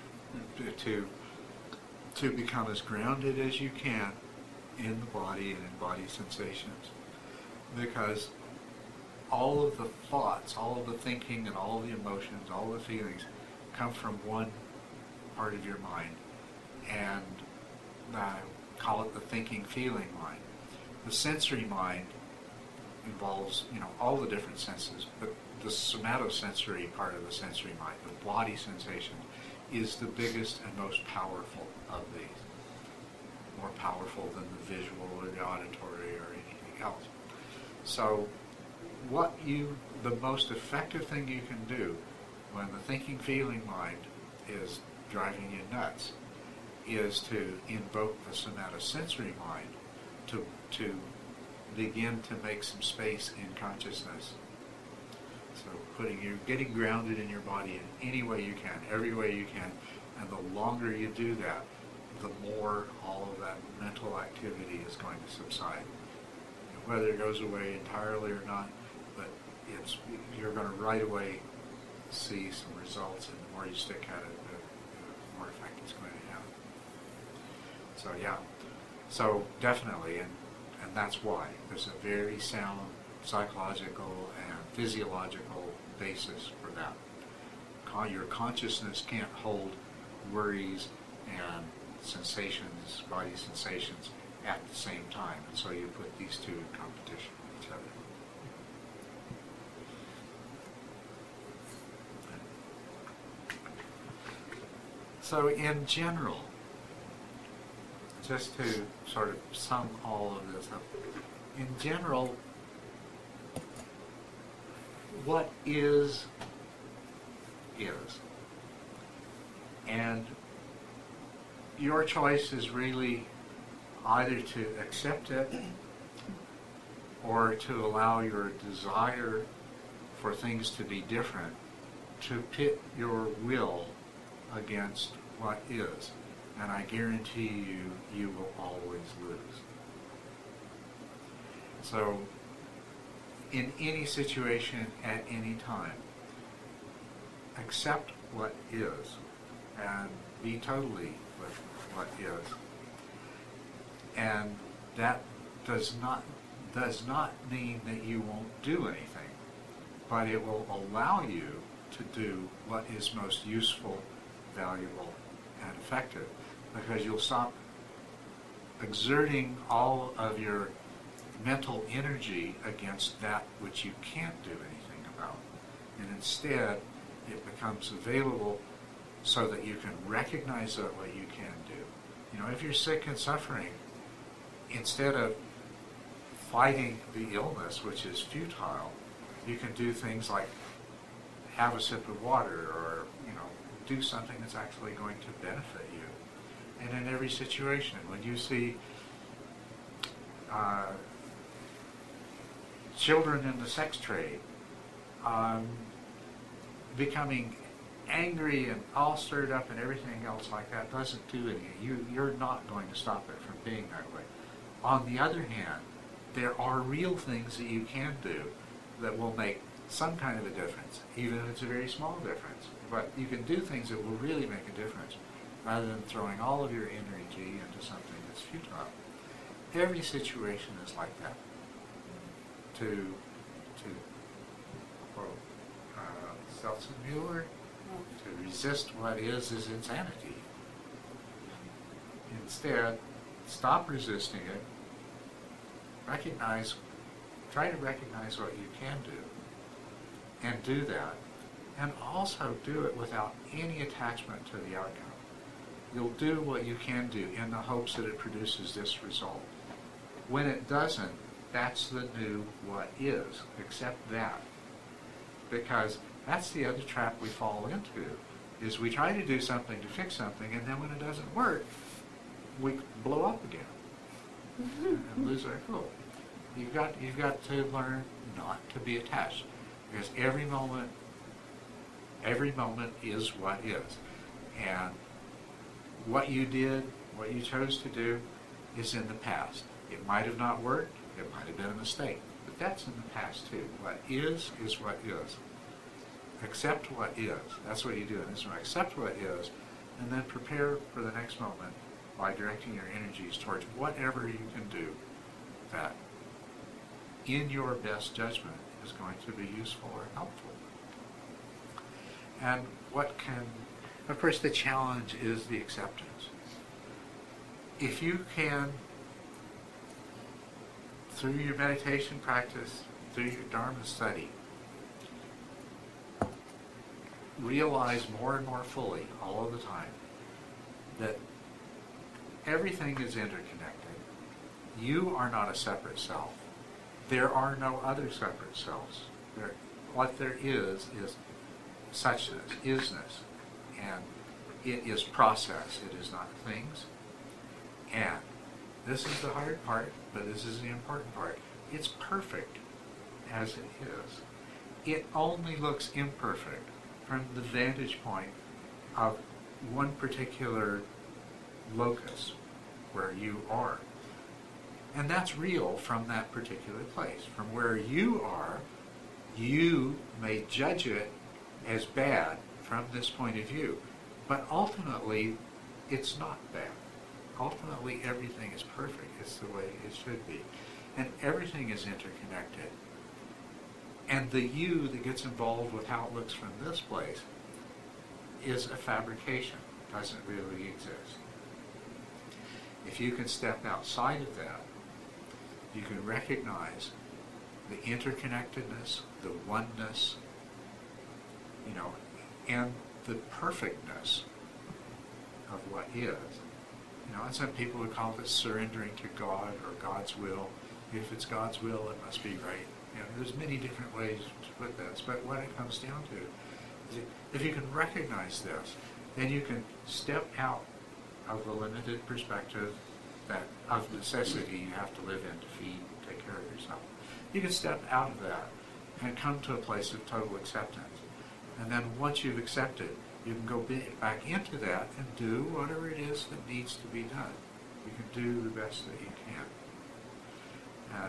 To become as grounded as you can in the body and in body sensations. Because all of the thoughts, all of the thinking, and all of the emotions, all of the feelings come from one part of your mind. And I call it the thinking, feeling mind. The sensory mind involves, all the different senses, but the somatosensory part of the sensory mind, the body sensation, is the biggest and most powerful of these. More powerful than the visual or the auditory or anything else. So the most effective thing you can do when the thinking, feeling mind is driving you nuts is to invoke the somatosensory mind to begin to make some space in consciousness. So getting grounded in your body in any way you can, every way you can, and the longer you do that, the more all of that mental activity is going to subside. Whether it goes away entirely or not, but you're going to right away see some results, and the more you stick at it, the more effect it's going to have. So yeah, so definitely, and that's why there's a very sound psychological and physiological basis for that. Your consciousness can't hold worries and sensations, body sensations, at the same time, and so you put these two in competition with each other. So in general, just to sort of sum all of this up, in general, what is. And your choice is really either to accept it or to allow your desire for things to be different to pit your will against what is. And I guarantee you will always lose. So, in any situation at any time, accept what is and be totally with what is. And that does not mean that you won't do anything, but it will allow you to do what is most useful, valuable, and effective, because you'll stop exerting all of your mental energy against that which you can't do anything about. And instead, it becomes available so that you can recognize what you can do. If you're sick and suffering, instead of fighting the illness, which is futile, you can do things like have a sip of water or, do something that's actually going to benefit you. And in every situation, when you see children in the sex trade becoming angry and all stirred up and everything else like that, doesn't do anything. You're not going to stop it from being that way. On the other hand, there are real things that you can do that will make some kind of a difference, even if it's a very small difference. But you can do things that will really make a difference rather than throwing all of your energy into something that's futile. Every situation is like that. To quote Seltzer-Mueller, to resist what is insanity. Instead, stop resisting it, try to recognize what you can do, and do that, and also do it without any attachment to the outcome. You'll do what you can do in the hopes that it produces this result. When it doesn't, that's the new what is. Accept that. Because that's the other trap we fall into, is we try to do something to fix something, and then when it doesn't work, we blow up again and lose our cool. You've got to learn not to be attached, because every moment is what is. And what you did, what you chose to do, is in the past. It might have not worked, it might have been a mistake, but that's in the past too. What is what is. Accept what is. That's what you do in this one. Accept what is, and then prepare for the next moment by directing your energies towards whatever you can do that, in your best judgment, is going to be useful or helpful. And of course, the challenge is the acceptance. If you can, through your meditation practice, through your Dharma study, realize more and more fully, all of the time, that everything is interconnected. You are not a separate self. There are no other separate selves. What there is suchness, isness, and it is process. It is not things. And this is the hard part, but this is the important part. It's perfect as it is. It only looks imperfect from the vantage point of one particular locus where you are. And that's real from that particular place. From where you are, you may judge it as bad from this point of view. But ultimately, it's not bad. Ultimately, everything is perfect. It's the way it should be. And everything is interconnected. And the you that gets involved with how it looks from this place is a fabrication. It doesn't really exist. If you can step outside of that, you can recognize the interconnectedness, the oneness, and the perfectness of what is. And some people would call this surrendering to God or God's will. If it's God's will, it must be right. There's many different ways to put this, but what it comes down to is if you can recognize this, then you can step out of the limited perspective that of necessity you have to live in to feed and take care of yourself. You can step out of that and come to a place of total acceptance. And then once you've accepted, you can go back into that and do whatever it is that needs to be done. You can do the best that you can.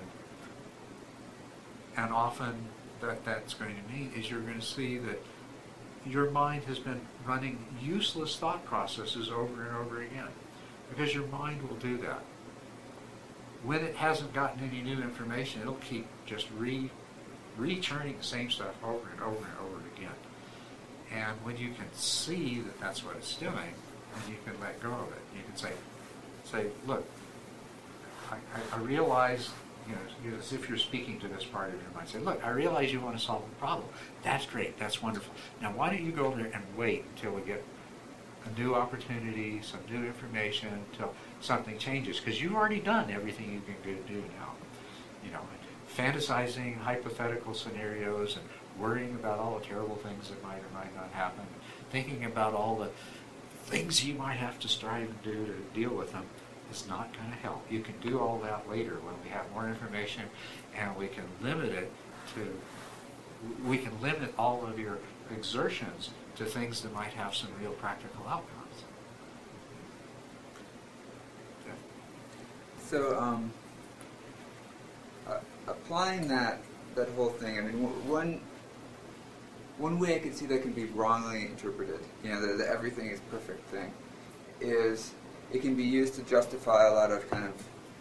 And often that's going to mean is you're going to see that your mind has been running useless thought processes over and over again. Because your mind will do that. When it hasn't gotten any new information, it'll keep just rechurning the same stuff over and over and over again. And when you can see that that's what it's doing, then you can let go of it. You can say, look, I realize, as if you're speaking to this part of your mind, say, look, I realize you want to solve a problem. That's great. That's wonderful. Now, why don't you go over there and wait until we get a new opportunity, some new information, until something changes? Because you've already done everything you can do now. Fantasizing hypothetical scenarios and worrying about all the terrible things that might or might not happen, thinking about all the things you might have to strive and do to deal with them is not going to help. You can do all that later when we have more information, and we can limit it to, we can limit all of your exertions to things that might have some real practical outcomes. So, applying that whole thing, I mean, one way I could see that can be wrongly interpreted, you know, that everything is perfect thing, is it can be used to justify a lot of kind of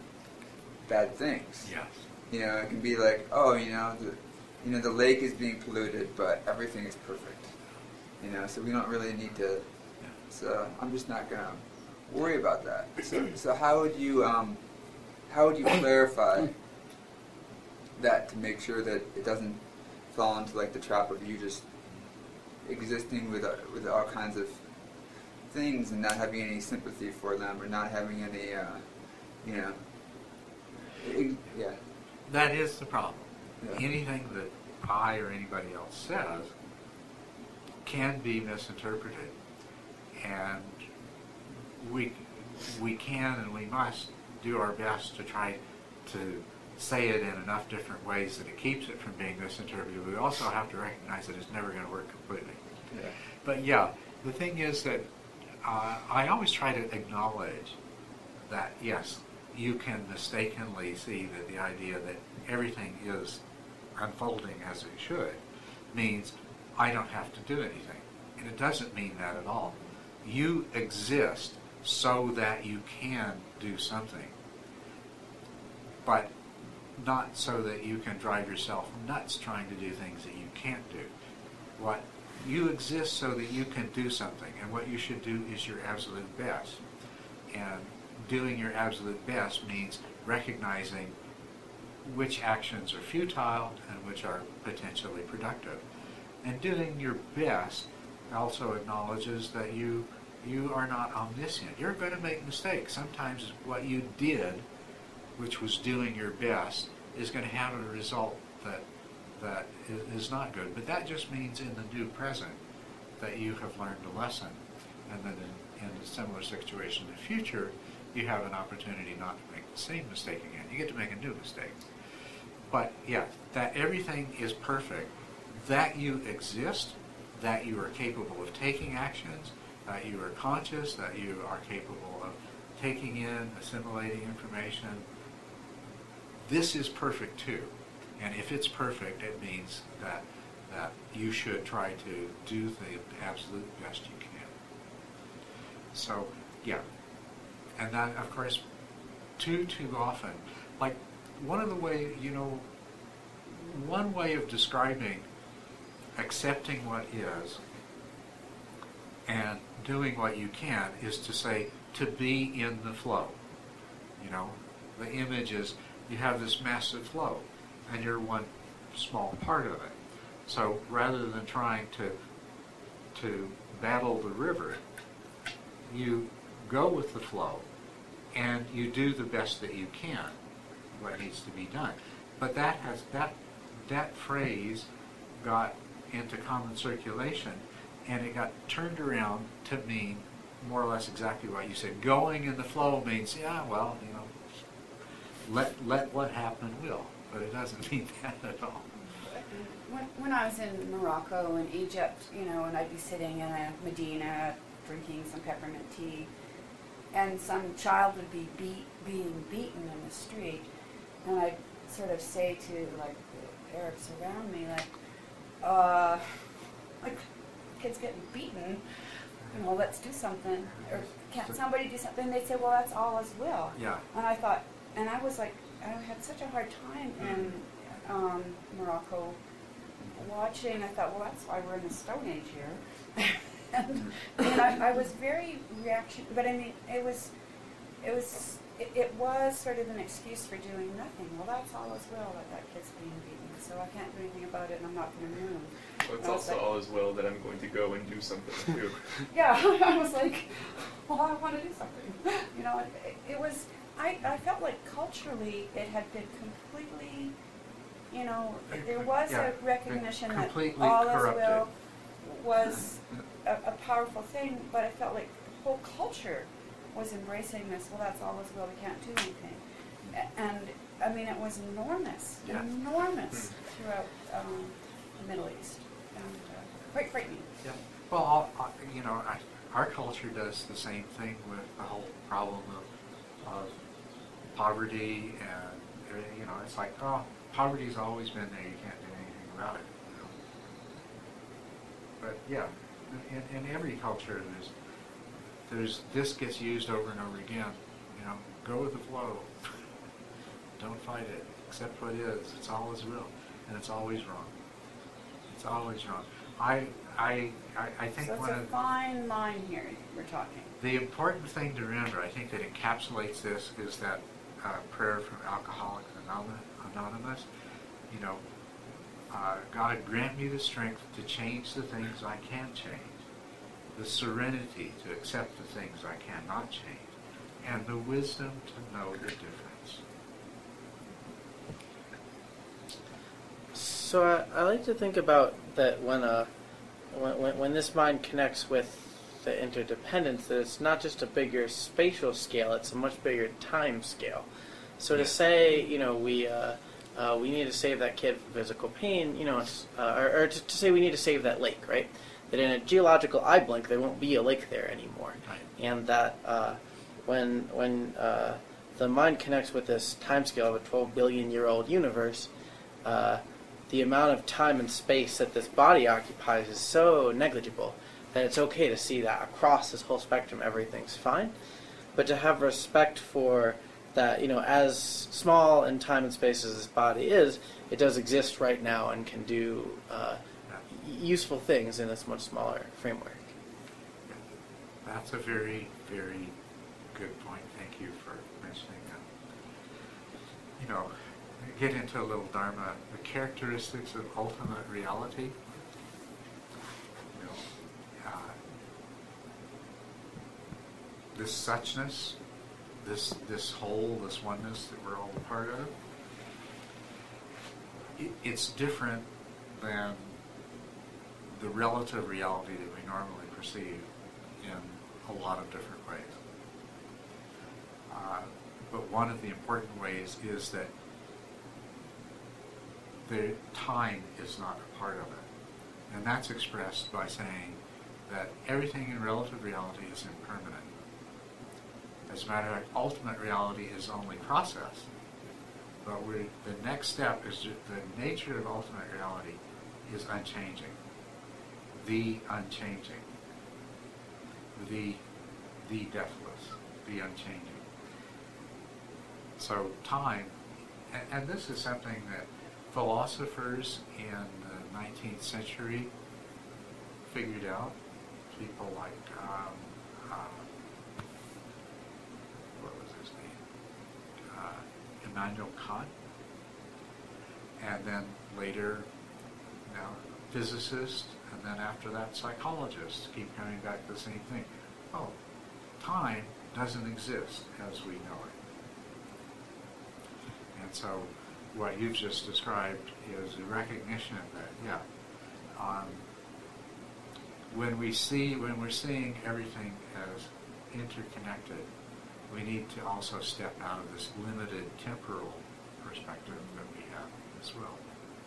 bad things. Yes. You know, it can be like, oh, you know, the lake is being polluted, but everything is perfect. You know, so we don't really need to. So I'm just not gonna worry about that. So how would you clarify that to make sure that it doesn't fall into like the trap of you just existing with all kinds of things and not having any sympathy for them or not having any, you know, yeah. That is the problem. Yeah. Anything that I or anybody else says can be misinterpreted, and we can and we must do our best to try to say it in enough different ways that it keeps it from being misinterpreted. We also have to recognize that it's never going to work completely. Yeah. But yeah, the thing is that I always try to acknowledge that, yes, you can mistakenly see that the idea that everything is unfolding as it should means I don't have to do anything. And it doesn't mean that at all. You exist so that you can do something, but not so that you can drive yourself nuts trying to do things that you can't do. What you exist so that you can do something, and what you should do is your absolute best. And doing your absolute best means recognizing which actions are futile and which are potentially productive. And doing your best also acknowledges that you are not omniscient. You're going to make mistakes. Sometimes what you did, which was doing your best, is going to have a result that is not good. But that just means in the new present that you have learned a lesson, and that in a similar situation in the future, you have an opportunity not to make the same mistake again. You get to make a new mistake. But yeah, that everything is perfect, that you exist, that you are capable of taking actions, that you are conscious, that you are capable of taking in, assimilating information. This is perfect too. And if it's perfect, it means that you should try to do the absolute best you can. So, yeah. And that, of course, too often, like one way of describing accepting what is and doing what you can is to say to be in the flow. You know, the image is you have this massive flow and you're one small part of it. So rather than trying to battle the river, you go with the flow and you do the best that you can, what needs to be done. But that phrase got into common circulation, and it got turned around to mean more or less exactly what you said. Going in the flow means, yeah, well, you know, let what happen will, but it doesn't mean that at all. When I was in Morocco and Egypt, you know, and I'd be sitting in a Medina drinking some peppermint tea, and some child would be being beaten in the street, and I'd sort of say to like the Arabs around me, like kids getting beaten, you know, let's do something, or can't somebody do something? They'd say, well, that's Allah's will. Yeah. And I thought, and I was like, I had such a hard time in Morocco watching. I thought, well, that's why we're in the Stone Age here. and I was very reaction, but I mean, it was sort of an excuse for doing nothing. Well, that's Allah's will that kid's being beaten, so I can't do anything about it, and I'm not going to move. Well, it's also Allah's will that I'm going to go and do something too. Yeah, I was like, well, I want to do something. You know, it was. I felt like culturally it had been completely, you know, there was a recognition that Allah's will was a powerful thing, but I felt like the whole culture was embracing this. Well, that's all as well. We can't do anything, and I mean it was enormous, Yeah. enormous throughout the Middle East, and quite frightening. Yeah. Well, our culture does the same thing with the whole problem of poverty, and it's like, oh, poverty's always been there. You can't do anything about it. But yeah, in every culture, there's this gets used over and over again. Go with the flow. Don't fight it. Accept what is. It's all as will, and it's always wrong. It's always wrong. I think So it's one a of fine line here we're talking. the important thing to remember, I think that encapsulates this, is that prayer from Alcoholics Anonymous. God, grant me the strength to change the things I can change, the serenity to accept the things I cannot change, and the wisdom to know the difference. So I like to think about that when this mind connects with the interdependence, that it's not just a bigger spatial scale; it's a much bigger time scale. So to say, we need to save that kid from physical pain, or to say we need to save that lake, right? That in a geological eye blink, there won't be a lake there anymore, Right. and that when the mind connects with this time scale of a 12 billion year old universe, the amount of time and space that this body occupies is so negligible that it's okay to see that across this whole spectrum everything's fine, but to have respect for that, as small in time and space as this body is, it does exist right now and can do useful things in this much smaller framework. That's a very, very good point. Thank you for mentioning that. Get into a little Dharma, the characteristics of ultimate reality. This suchness, this whole, this oneness that we're all a part of, it's different than the relative reality that we normally perceive in a lot of different ways. But one of the important ways is that the time is not a part of it. And that's expressed by saying that everything in relative reality is impermanent. As a matter of fact, ultimate reality is only process. But the next step is the nature of ultimate reality is unchanging. The unchanging. The deathless. The unchanging. So time, and this is something that philosophers in the 19th century figured out. People like, what was his name? Immanuel Kant. And then later, physicists, and then after that, psychologists keep coming back to the same thing. Oh, time doesn't exist as we know it. And so what you've just described is a recognition that, when we're seeing everything as interconnected, we need to also step out of this limited temporal perspective that we have as well.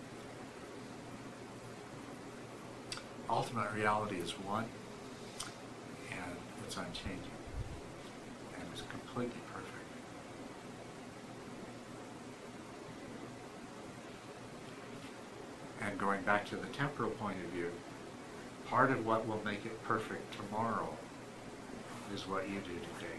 Ultimate reality is one, and it's unchanging, and it's completely perfect. And going back to the temporal point of view, part of what will make it perfect tomorrow is what you do today.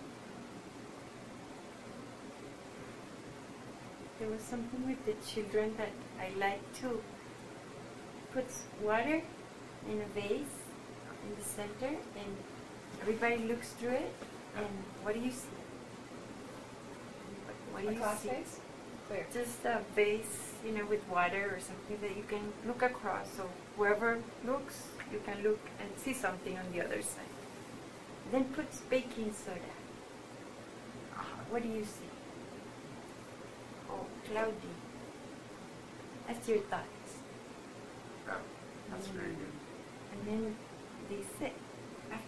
There was something with the children that I like to put water in a vase in the center, and everybody looks through it, and what do you see? What do A you glass see? vase? Clear. Just a vase, with water or something that you can look across. So whoever looks, you can look and see something on the other side. Then put baking soda. What do you see? Oh, cloudy. That's your thoughts. That's very good. And then they sit.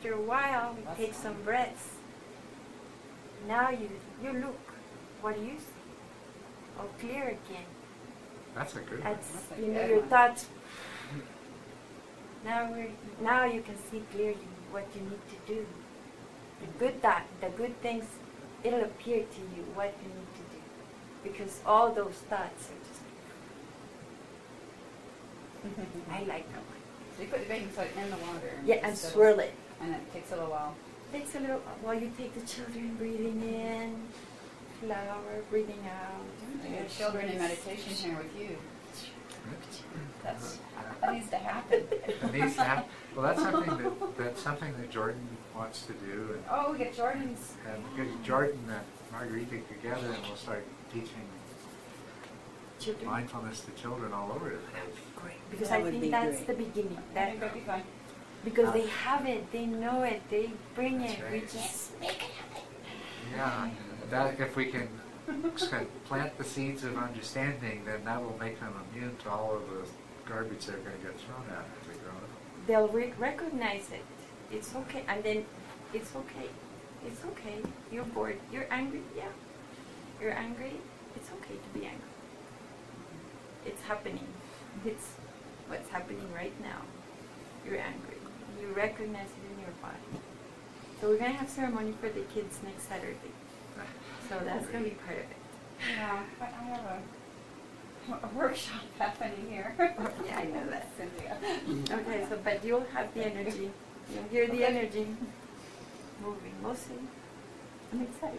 after a while, we That's take fine. some breaths. Now you look. What do you see? All clear again. That's a good one. That's, That's a you know, good your one. thoughts. Now you can see clearly what you need to do. The good things, it'll appear to you what you need to do. Because all those thoughts are just, I like that one. So you put the baking soda in the water. Yeah, and just swirl it. And it takes a little while. Takes a little while you take the children breathing in, flower, breathing out. You got children in meditation here with you. That needs to happen. It needs to happen. Well, that's something that Jordan wants to do, Oh, we get Jordan's. and get Jordan and Margarita together, and we'll start teaching Children. mindfulness to children all over the place. Great. Because That I would think be that's great. the beginning. I That think that'd be fun. because they have it, they know it, they bring That's it. right. We just make it happen. Yeah, that if we can plant the seeds of understanding, then that will make them immune to all of the garbage they're going to get thrown at as they grow up. They'll recognize it. It's okay, and then it's okay. It's okay. You're bored. You're angry. Yeah. You're angry. It's okay to be angry. It's happening. It's what's happening right now. You're angry. You recognize it in your body. So we're gonna have ceremony for the kids next Saturday. So that's gonna be part of it. Yeah, but I have a workshop happening here. Yeah, I know that. Cynthia. Okay, so but you'll have the energy. You'll hear the energy moving. We'll see. I'm excited.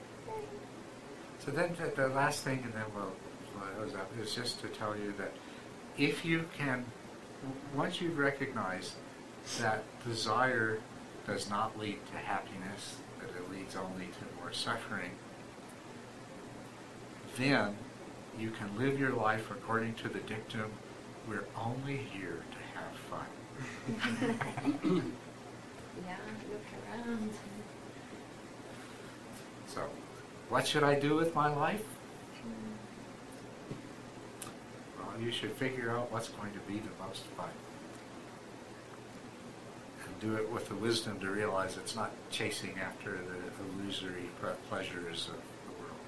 So then the last thing, and then we'll close up, is just to tell you that if you can, once you've recognized that desire does not lead to happiness, that it leads only to more suffering, then you can live your life according to the dictum, we're only here to have fun. Yeah, look around. So, what should I do with my life? Well, you should figure out what's going to be the most fun. And do it with the wisdom to realize it's not chasing after the illusory pleasures of the world.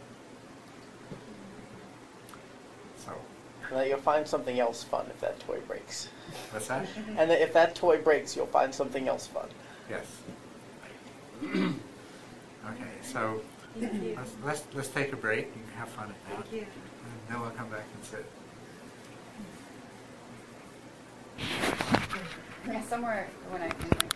So, And that you'll find something else fun if that toy breaks. what's that? And that if that toy breaks, you'll find something else fun. Yes. Okay, so Thank you. let's take a break. You can have fun at that. Thank you. And then we'll come back and sit. Yeah, somewhere when I